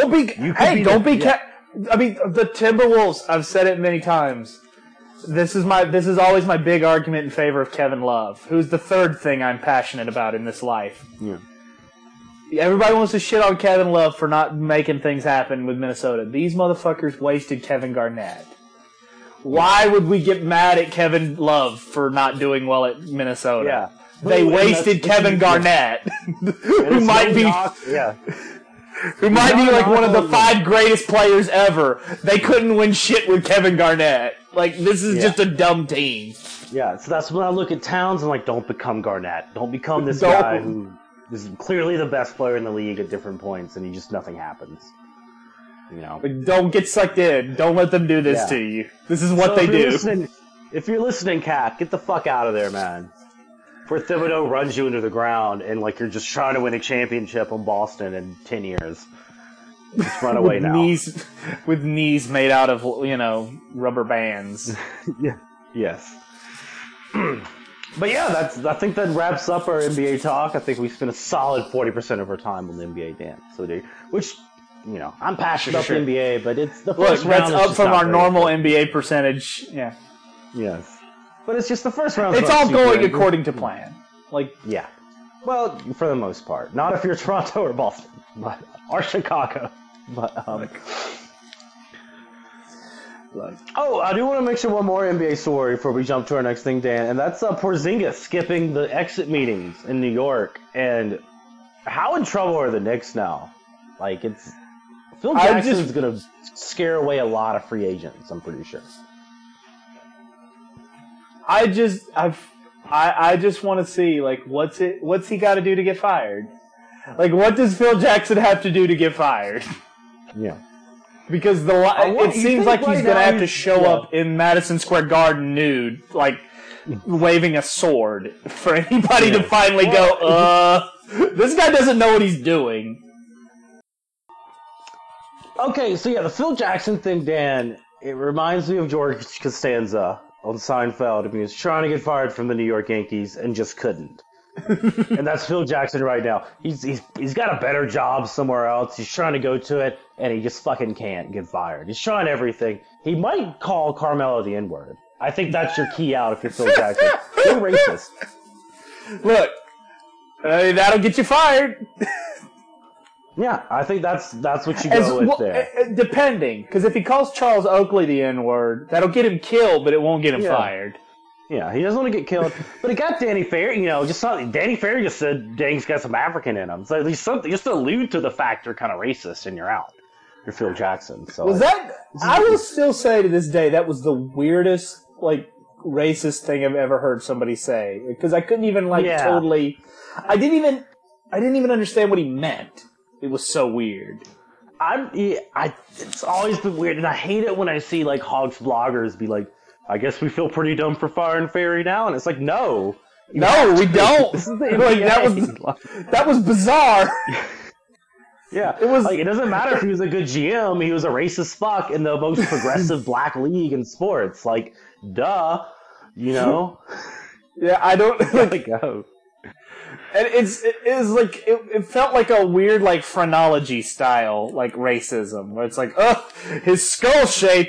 Timberwolves, I've said it many times. This is always my big argument in favor of Kevin Love, who's the third thing I'm passionate about in this life. Yeah. Everybody wants to shit on Kevin Love for not making things happen with Minnesota. These motherfuckers wasted Kevin Garnett. Why would we get mad at Kevin Love for not doing well at Minnesota? Yeah. they wasted Kevin Garnett, who might be like one of the 5 greatest players ever. They couldn't win shit with Kevin Garnett. Like, this is just a dumb team. Yeah, so that's when I look at Towns and like, don't become Garnett. Don't become this guy who is clearly the best player in the league at different points, and just nothing happens. You know, don't get sucked in. Don't let them do this to you. This is what they do. If you're listening, Kat, get the fuck out of there, man. Before Thibodeau runs you into the ground and like you're just trying to win a championship on Boston in 10 years. Just run away now. With knees made out of, rubber bands. Yeah. Yes. But yeah, I think that wraps up our NBA talk. I think we spent a solid 40% of our time on the NBA, Dan. Which, I'm passionate about the NBA, but it's the first round. That's up from our normal NBA percentage. Yeah. Yes. But it's just the first round. It's all going according to plan. Yeah. Well, for the most part. Not if you're Toronto or Boston, or Chicago. But I do want to mention one more NBA story before we jump to our next thing, Dan, and that's Porzingis skipping the exit meetings in New York. And how in trouble are the Knicks now? Phil Jackson's going to scare away a lot of free agents, I'm pretty sure. I just want to see what's he got to do to get fired? What does Phil Jackson have to do to get fired? Yeah, because it seems like he's gonna have to show up in Madison Square Garden nude, waving a sword for anybody to finally go. This guy doesn't know what he's doing. Okay, so the Phil Jackson thing, Dan. It reminds me of George Costanza on Seinfeld. He was trying to get fired from the New York Yankees and just couldn't. And that's Phil Jackson right now. He's got a better job somewhere else. He's trying to go to it, and he just fucking can't get fired. He's trying everything. He might call Carmelo the N-word. I think that's your key out if you're Phil Jackson. You're racist. Look, that'll get you fired. Yeah, I think that's what you go with there. Depending, because if he calls Charles Oakley the N-word, that'll get him killed, but it won't get him fired. Yeah, he doesn't want to get killed. But it got Danny Ferry, Danny Ferry just said Dang's got some African in him. So at least something, just to allude to the fact you're kind of racist and you're out. You're Phil Jackson. So I will still say to this day, that was the weirdest, racist thing I've ever heard somebody say. Because I couldn't even, totally... I didn't even understand what he meant. It was so weird. It's always been weird, and I hate it when I see, Hogs bloggers be like, I guess we feel pretty dumb for firing Ferry now, and it's like, no. No, we don't. This is the NBA. That was bizarre. Yeah, it was. It doesn't matter if he was a good GM. He was a racist fuck in the most progressive black league in sports. Duh. Yeah, I don't. Go. And it felt like a weird phrenology style racism where it's his skull shape,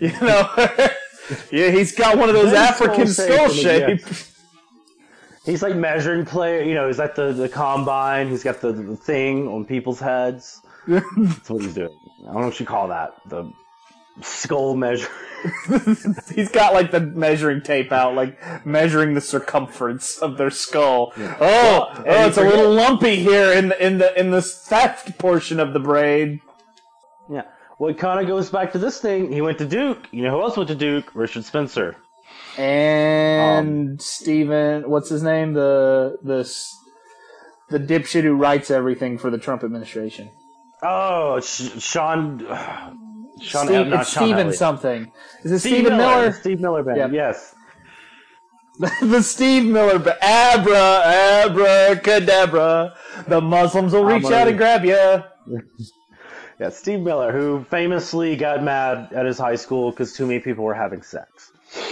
Yeah, he's got one of those African skull shapes. He's measuring player, he's at the combine, he's got the thing on people's heads. That's what he's doing. I don't know what you call that. The skull measure. He's got the measuring tape out, measuring the circumference of their skull. Yeah. It's a little lumpy here in the theft portion of the brain. Yeah. Well, it kind of goes back to this thing. He went to Duke. You know who else went to Duke? Richard Spencer. And Steven, what's his name? The dipshit who writes everything for the Trump administration. Oh, Sean Steven something. Is it Stephen Miller? Steve Miller Band. Yep. Yes. The Steve Miller Band. Abracadabra. The Muslims will reach out and grab you. Yeah, Steve Miller, who famously got mad at his high school because too many people were having sex.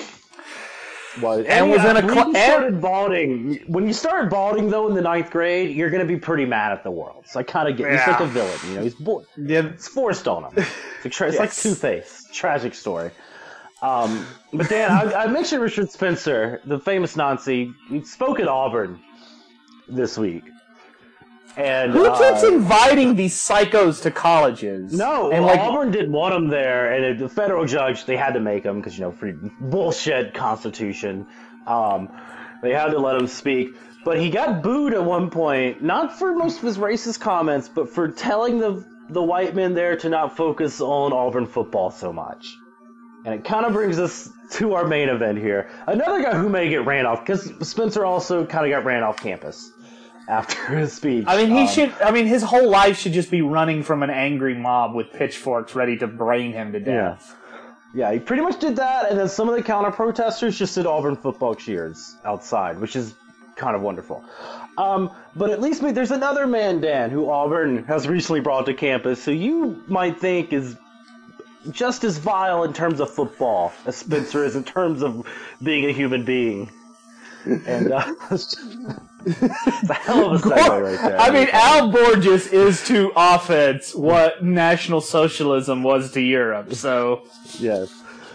Started balding. When you start balding, though, in the 9th grade, you're going to be pretty mad at the world. So I kind of get. He's like a villain, He's it's forced on him. It's like Two-Face. Tragic story. But Dan, I mentioned Richard Spencer, the famous Nazi. He spoke at Auburn this week. And who keeps inviting these psychos to colleges? No, and Auburn didn't want him there, and the federal judge, they had to make him because free bullshit Constitution. They had to let him speak. But he got booed at one point, not for most of his racist comments, but for telling the white men there to not focus on Auburn football so much. And it kind of brings us to our main event here. Another guy who may get ran off, because Spencer also kind of got ran off campus after his speech. I mean, his whole life should just be running from an angry mob with pitchforks ready to brain him to death. Yeah, he pretty much did that, and then some of the counter-protesters just did Auburn football cheers outside, which is kind of wonderful. But at least there's another man, Dan, who Auburn has recently brought to campus, who you might think is just as vile in terms of football as Spencer is in terms of being a human being. And it's a hell of a segue right there. I mean, Al Borges is to offense what National Socialism was to Europe, so... Yes.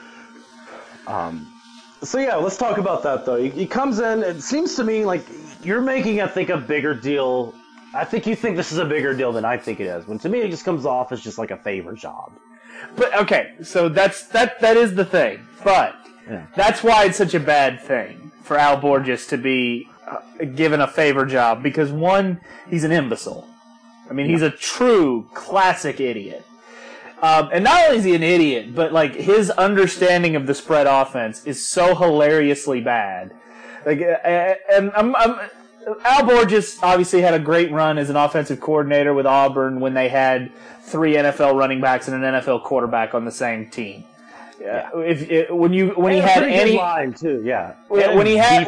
So yeah, let's talk about that, though. He comes in, it seems to me like you're making, I think, a bigger deal. I think you think this is a bigger deal than I think it is, when to me it just comes off as just like a favor job. But, okay, so that is the thing. But that's why it's such a bad thing for Al Borges to be given a favor job. Because, one, he's an imbecile. I mean, he's a true classic idiot. And not only is he an idiot, but, like, his understanding of the spread offense is so hilariously bad. Like, and Al Borges obviously had a great run as an offensive coordinator with Auburn when they had 3 NFL running backs and an NFL quarterback on the same team. Yeah. When he had any line too, yeah. When he had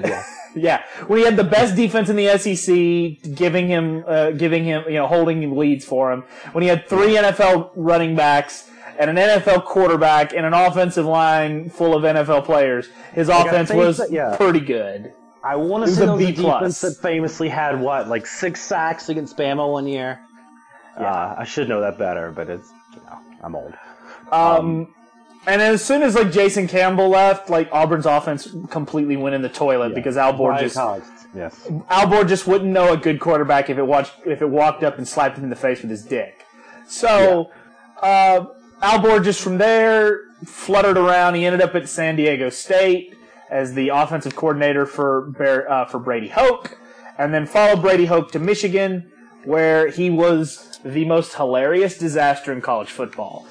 the best defense in the SEC, giving him holding leads for him. When he had 3 NFL running backs and an NFL quarterback and an offensive line full of NFL players, his offense was pretty good. I want to say it was a defense that famously had, 6 sacks against Bama one year? Yeah. I should know that better, but it's, I'm old. And as soon as, Jason Campbell left, Auburn's offense completely went in the toilet because Al Borges wouldn't know a good quarterback if it walked up and slapped him in the face with his dick. So, Al Borges from there fluttered around. He ended up at San Diego State as the offensive coordinator for Brady Hoke, and then followed Brady Hoke to Michigan, where he was the most hilarious disaster in college football.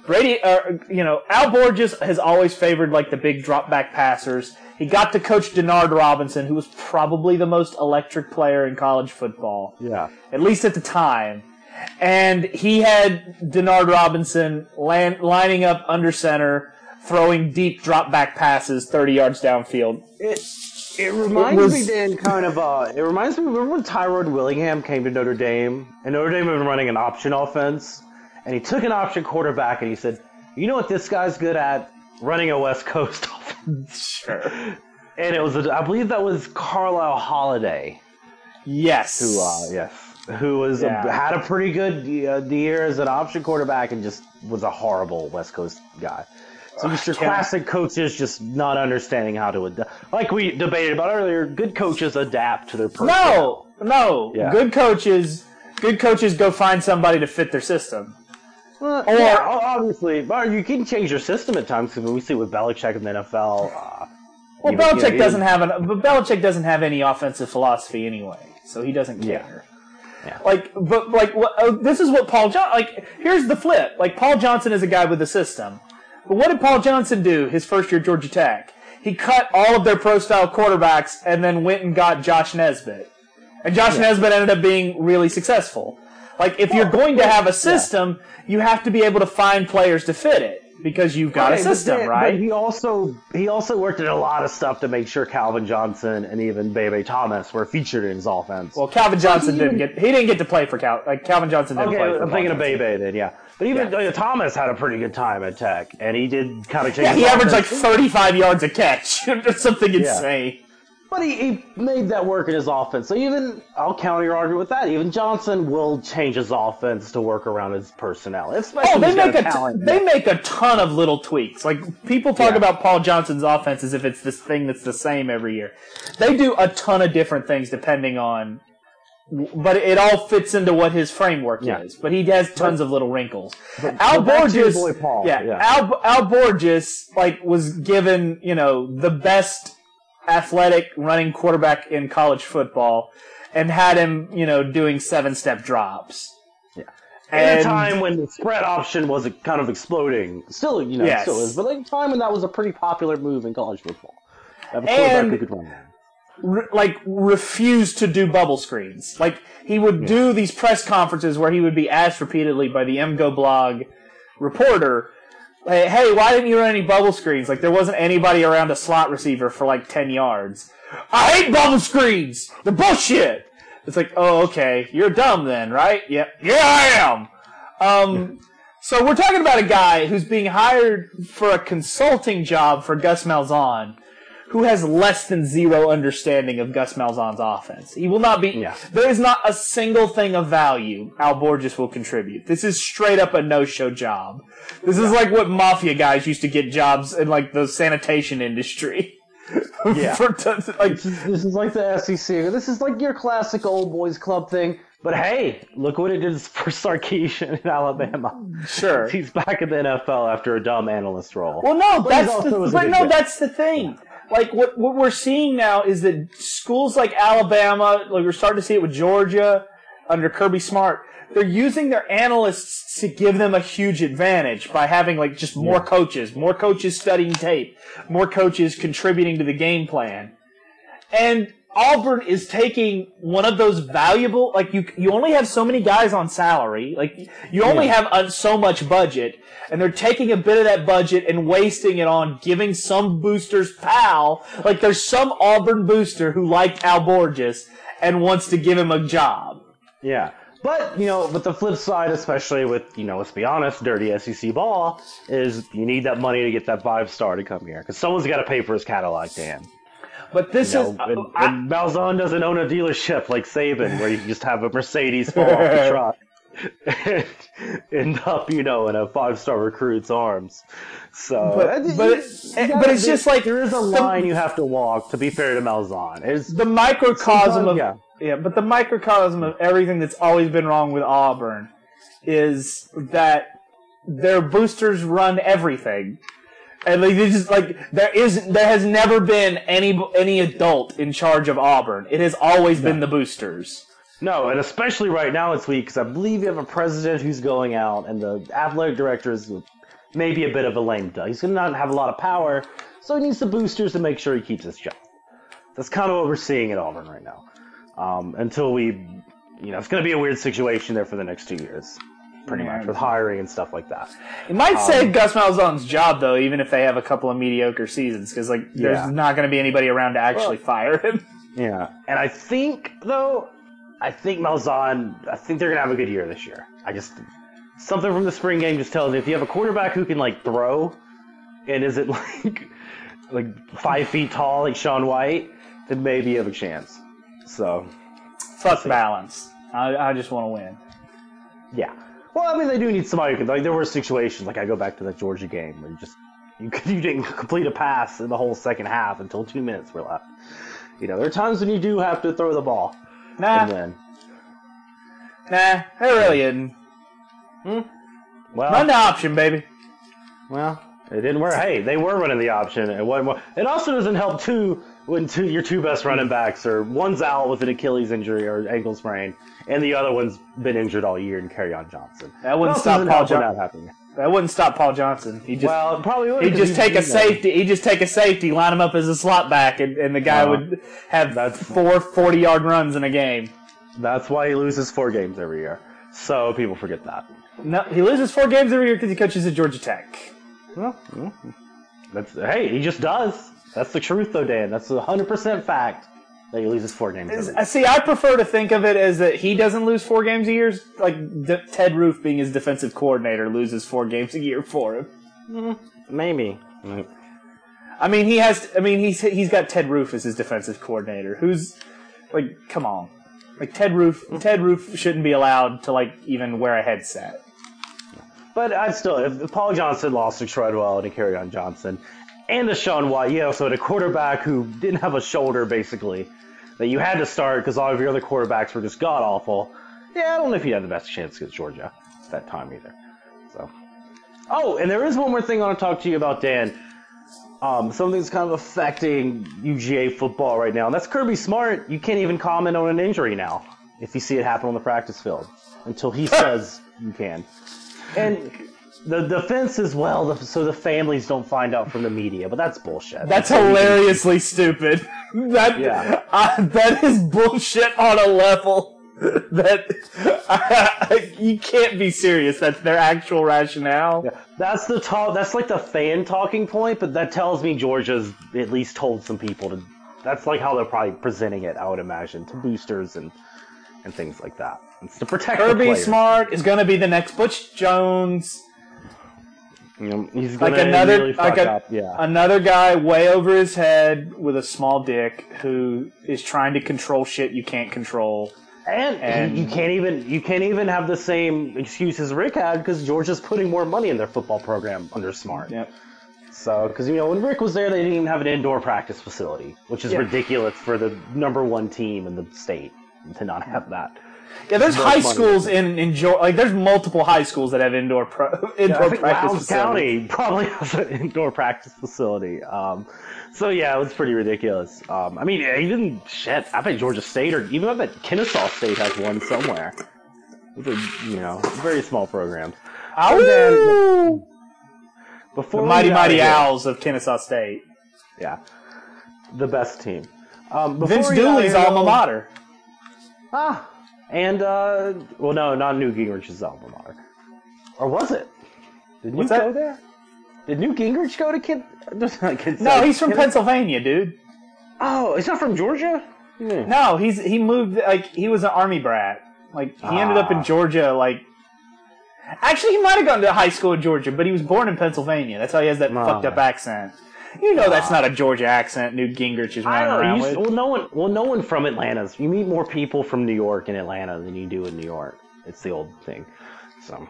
Al Borges has always favored the big drop back passers. He got to coach Denard Robinson, who was probably the most electric player in college football. Yeah. At least at the time. And he had Denard Robinson lining up under center, throwing deep drop back passes 30 yards downfield. It reminds me, Dan, it reminds me, remember when Tyrone Willingham came to Notre Dame, and Notre Dame had been running an option offense, and he took an option quarterback, and he said, you know what this guy's good at? Running a West Coast offense. Sure. And it was, I believe that was Carlisle Holiday. Yes. Who had a pretty good year as an option quarterback and just was a horrible West Coast guy. So just your classic coaches just not understanding how to adapt. Like we debated about earlier, good coaches adapt to their personnel. No. Yeah. Good coaches go find somebody to fit their system. Obviously, you can change your system at times. Because we see with Belichick in the NFL. Belichick doesn't have any offensive philosophy anyway, so he doesn't care. Yeah. This is what Paul Johnson. Here's the flip. Paul Johnson is a guy with a system. But what did Paul Johnson do his first year at Georgia Tech? He cut all of their pro-style quarterbacks and then went and got Josh Nesbitt. And Josh Nesbitt ended up being really successful. If you're going to have a system, you have to be able to find players to fit it because you've got a system, right? But he also worked at a lot of stuff to make sure Calvin Johnson and even Bebe Thomas were featured in his offense. Well, Calvin Johnson didn't get to play for Calvin Johnson didn't play for I'm thinking of Bebe then, yeah. But even Thomas had a pretty good time at Tech, and he did kind of change. Yeah, he averaged 35 yards a catch, or something insane. But he made that work in his offense. So I'll counter your argument with that. Even Johnson will change his offense to work around his personnel. They make a ton of little tweaks. People talk about Paul Johnson's offense as if it's this thing that's the same every year. They do a ton of different things depending on. But it all fits into what his framework is. But he has tons of little wrinkles. Al Borges, Al Borges, was given, the best athletic running quarterback in college football and had him, doing 7-step drops. Yeah. At a time when the spread option was kind of exploding. Still, it still is. But a time when that was a pretty popular move in college football. Have a quarterback who could run that. Refused to do bubble screens. Like, he would do these press conferences where he would be asked repeatedly by the MGO blog reporter, hey, why didn't you run any bubble screens? Like, there wasn't anybody around a slot receiver for 10 yards. I hate bubble screens! They're bullshit! It's like, oh, okay, you're dumb then, right? Yep. Yeah, I am! So we're talking about a guy who's being hired for a consulting job for Gus Malzahn, who has less than zero understanding of Gus Malzahn's offense. He will not be... Yeah. There is not a single thing of value Al Borges will contribute. This is straight up a no-show job. This is like what mafia guys used to get jobs in, the sanitation industry. Yeah. This is like the SEC. This is like your classic old boys club thing. But hey, look what it did for Sarkisian in Alabama. Sure. He's back in the NFL after a dumb analyst role. Well, no, that's the thing. What we're seeing now is that schools like Alabama, we're starting to see it with Georgia under Kirby Smart, they're using their analysts to give them a huge advantage by having just more coaches studying tape, more coaches contributing to the game plan. And Auburn is taking one of those valuable, you only have so many guys on salary, you only have so much budget, and they're taking a bit of that budget and wasting it on giving some boosters pal. There's some Auburn booster who liked Al Borges and wants to give him a job. Yeah. But, but the flip side, especially with, let's be honest, dirty SEC ball, is you need that money to get that 5-star to come here. Because someone's got to pay for his Cadillac, Dan. But this is... And Malzahn doesn't own a dealership like Saban, where you can just have a Mercedes fall off the truck and end up, in a 5-star recruit's arms. So, but it's just there is a line you have to walk. To be fair to Malzahn, it's the microcosm of but the microcosm of everything that's always been wrong with Auburn is that their boosters run everything. And they just there has never been any adult in charge of Auburn. It has always been the boosters. No, and especially right now it's weak because I believe you have a president who's going out, and the athletic director is maybe a bit of a lame duck. He's going to not have a lot of power, so he needs the boosters to make sure he keeps his job. That's kind of what we're seeing at Auburn right now. Until it's going to be a weird situation there for the next 2 years. Pretty much, with hiring and stuff like that. It might save Gus Malzahn's job, though, even if they have a couple of mediocre seasons, because there's not going to be anybody around to actually fire him. Yeah, and I think Malzahn, I think they're going to have a good year this year. Something from the spring game just tells me if you have a quarterback who can, throw, and isn't, 5 feet tall like Sean White, then maybe you have a chance. So, fuck balance. I just want to win. Yeah. Well, they do need somebody who can. There were situations, I go back to that Georgia game where you didn't complete a pass in the whole second half until 2 minutes were left. There are times when you do have to throw the ball. Nah, there really isn't. Well, run the option, baby. Well, it didn't work. Hey, they were running the option. It also doesn't help too when your two best running backs are one's out with an Achilles injury or ankle sprain, and the other one's been injured all year in Kerryon Johnson. That wouldn't stop Paul Johnson. That wouldn't stop Paul Johnson. Probably would. He'd just take a safety. He'd just take a safety, line him up as a slot back, and the guy would have 4 40-yard runs in a game. That's why he loses 4 games every year. So people forget that. No, he loses 4 games every year because he coaches at Georgia Tech. Well, he just does. That's the truth, though, Dan. That's 100% fact that he loses 4 games. See, I prefer to think of it as that he doesn't lose 4 games a year. Ted Roof, being his defensive coordinator, loses 4 games a year for him. Maybe. He's got Ted Roof as his defensive coordinator. Who's come on, Ted Roof shouldn't be allowed to even wear a headset. But if Paul Johnson lost to Treadwell and to Kerryon Johnson, and to Sean White, so a quarterback who didn't have a shoulder, basically, that you had to start because all of your other quarterbacks were just god-awful. Yeah, I don't know if you had the best chance against Georgia at that time either. So, and there is one more thing I want to talk to you about, Dan. something that's kind of affecting UGA football right now, and that's Kirby Smart. You can't even comment on an injury now if you see it happen on the practice field until he says you can. And the defense as well, so the families don't find out from the media, but that's bullshit. That's hilariously stupid. That is bullshit on a level that you can't be serious. That's their actual rationale. Yeah. That's like the fan talking point, but that tells me Georgia's at least told some people to. That's like how they're probably presenting it, I would imagine, to boosters and things like that. It's to protect Kirby Smart is going to be the next Butch Jones. He's like another another guy way over his head with a small dick who is trying to control shit you can't control. And you can't even have the same excuses Rick had because Georgia's putting more money in their football program under Smart. Yep. So, because when Rick was there, they didn't even have an indoor practice facility, which is ridiculous for the #1 team in the state to not have that. Yeah, there's high schools in Georgia. Like, there's multiple high schools that have indoor practice facilities. County probably has an indoor practice facility. So yeah, it was pretty ridiculous. I mean, even I bet Georgia State I bet Kennesaw State has one somewhere. It's a very small program. Before the mighty Owls of Kennesaw State. Yeah, the best team. Vince Dooley's alma mater. And, no, not Newt Gingrich's alma mater. Or was it? Did Newt go there? Did Newt Gingrich go to Kansas? No, he's from Pennsylvania, dude. Oh, he's not from Georgia? Yeah. No, he moved, he was an Army brat. He ended up in Georgia, Actually, he might have gone to high school in Georgia, but he was born in Pennsylvania. That's how he has that fucked up accent. That's not a Georgia accent Newt Gingrich is running around with. No one from Atlanta. You meet more people from New York in Atlanta than you do in New York. It's the old thing. So.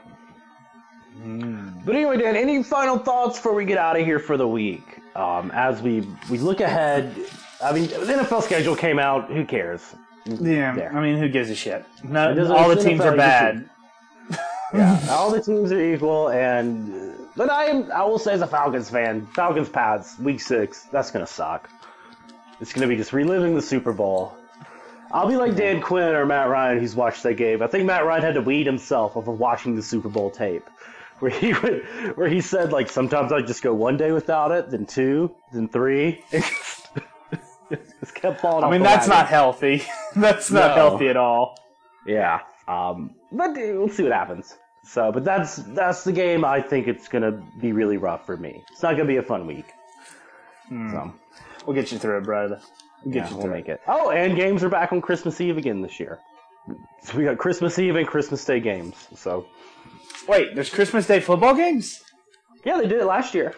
But anyway, Dan, any final thoughts before we get out of here for the week? As we look ahead, I mean, the NFL schedule came out. Who cares? Yeah, I mean, who gives a shit? All the teams are bad. Yeah, all the teams are equal, but I will say as a Falcons fan, Falcons Pats, Week 6, that's going to suck. It's going to be just reliving the Super Bowl. I'll be like Dan Quinn or Matt Ryan who's watched that game. I think Matt Ryan had to weed himself over watching the Super Bowl tape, where he said, sometimes I just go one day without it, then 2, then 3. Just kept falling off. I mean, that's not healthy. That's not healthy at all. Yeah. But we'll see what happens. So, but that's the game. I think it's gonna be really rough for me. It's not gonna be a fun week. So, we'll get you through it, brother. We'll make it. Oh, and games are back on Christmas Eve again this year. So we got Christmas Eve and Christmas Day games. So, wait, there's Christmas Day football games? Yeah, they did it last year.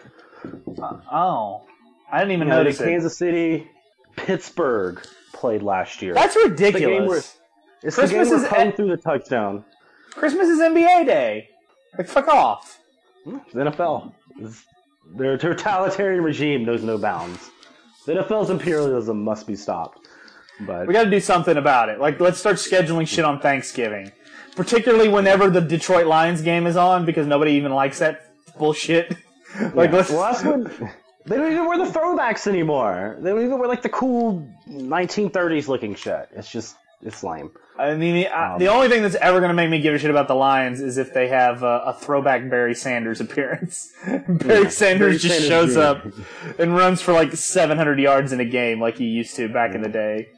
I didn't even notice it. Kansas City, Pittsburgh played last year. That's ridiculous. It's the game where Cohen threw the touchdown. Christmas is NBA Day. Fuck off. It's the NFL. Their totalitarian regime knows no bounds. The NFL's imperialism must be stopped. But we got to do something about it. Let's start scheduling shit on Thanksgiving, particularly whenever the Detroit Lions game is on, because nobody even likes that bullshit. That's when they don't even wear the throwbacks anymore. They don't even wear the cool 1930s looking shit. It's lame. I mean, the only thing that's ever going to make me give a shit about the Lions is if they have a throwback Barry Sanders appearance. Barry Sanders shows up and runs for 700 yards in a game like he used to back in the day.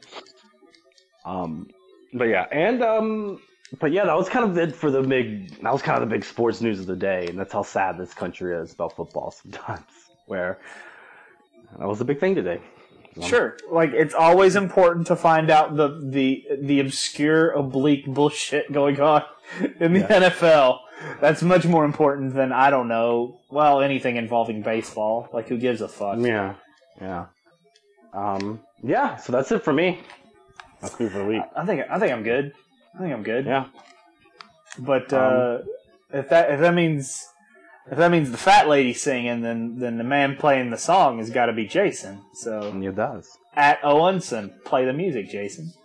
But yeah, that was kind of it for the big sports news of the day, and that's how sad this country is about football sometimes. Where that was a big thing today. Sure, it's always important to find out the obscure, oblique bullshit going on in the NFL. That's much more important than, I don't know, anything involving baseball. Who gives a fuck? Yeah. So that's it for me. That's me for the week. I think I'm good. Yeah. But if that means the fat lady singing, then the man playing the song has got to be Jason. So it does. At Owenson, play the music, Jason.